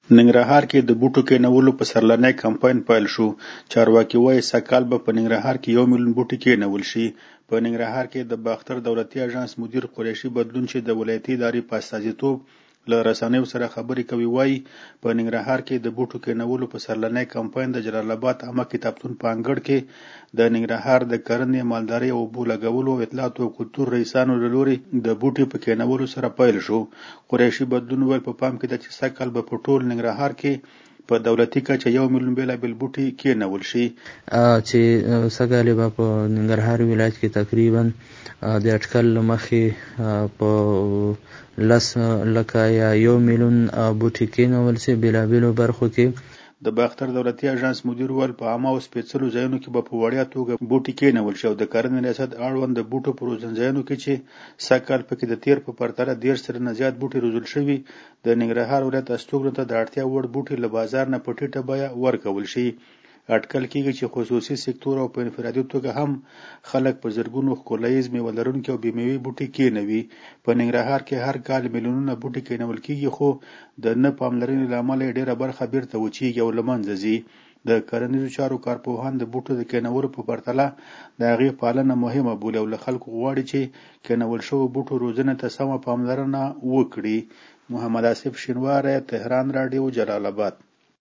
ننګرهار کې د بوټو کېنولو په سرلنی کمپاین پیل شو. چارواکي وایي سږکال به په ننګرهار کې 1 میلیون بوټي کېنول شي. په ننګرهار کې د باختر دولتي اژانس مدیر قریشي بدلون چې د ولایتي ادارې په استازیتوب له رسنیو سره خبرې کوي وایي په ننګرهار کې د بوټو کېنولو په سرلنی کمپاین د جلال آباد عامه کتابتون په انګړ کې د ننګرهار د کرنې، مالدارۍ او اوبو لګولو او اطلاعات او کلتور رئیسانو له لوري د بوټي په کېنولو سره پیل شو. قریشي بدلون ویل په پام کې ده چې سږکال به په ټول ننګرهار کې په دولتي کچه 1 میلیون بېلابېل بوټي کېنول شي. چې سږکال به په ننګرهار ولایت کې تقریبا د اټکل له مخې په 10 لکه یا 1 میلیون بوټي کېنول شي بېلابېلو برخو کې. د باختر دولتي اژانس مدیر ویل په عامه او سپېڅلو ځایونو کې به په وړیا توګه بوټي کېنول شي او د کرنې ریاست اړوند د بوټو په روزنځایونو کې چې سږکال پکې د تیر په پرتله 10 سلنه زیات بوټي روزل شوي د ننګرهار ولایت استوګنو ته د اړتیا وړ بوټي له بازار نه په ټیټه بیه ورکول شي. اټکل کېږي چې خصوصي سکتور او په انفرادي توګه هم خلک په زرګونو ښکلاییز میوه لرونکي او بېمېوې بوټي کېنوي. په ننګرهار کې هر کال میلیونونه بوټي کېنول کېږي خو د نه پاملرنې له امله یې ډېره برخه بیرته وچېږي او له منځه ځي. د کرنیزو چارو کارپوهان د بوټو د کېنولو په پرتله د هغې پالنه مهمه بولي او له خلکو غواړي چې کېنول شوو بوټو روزنې ته سمه پاملرنه وکړي. محمد آصف شینواری، تهران راډیو، جلال آباد.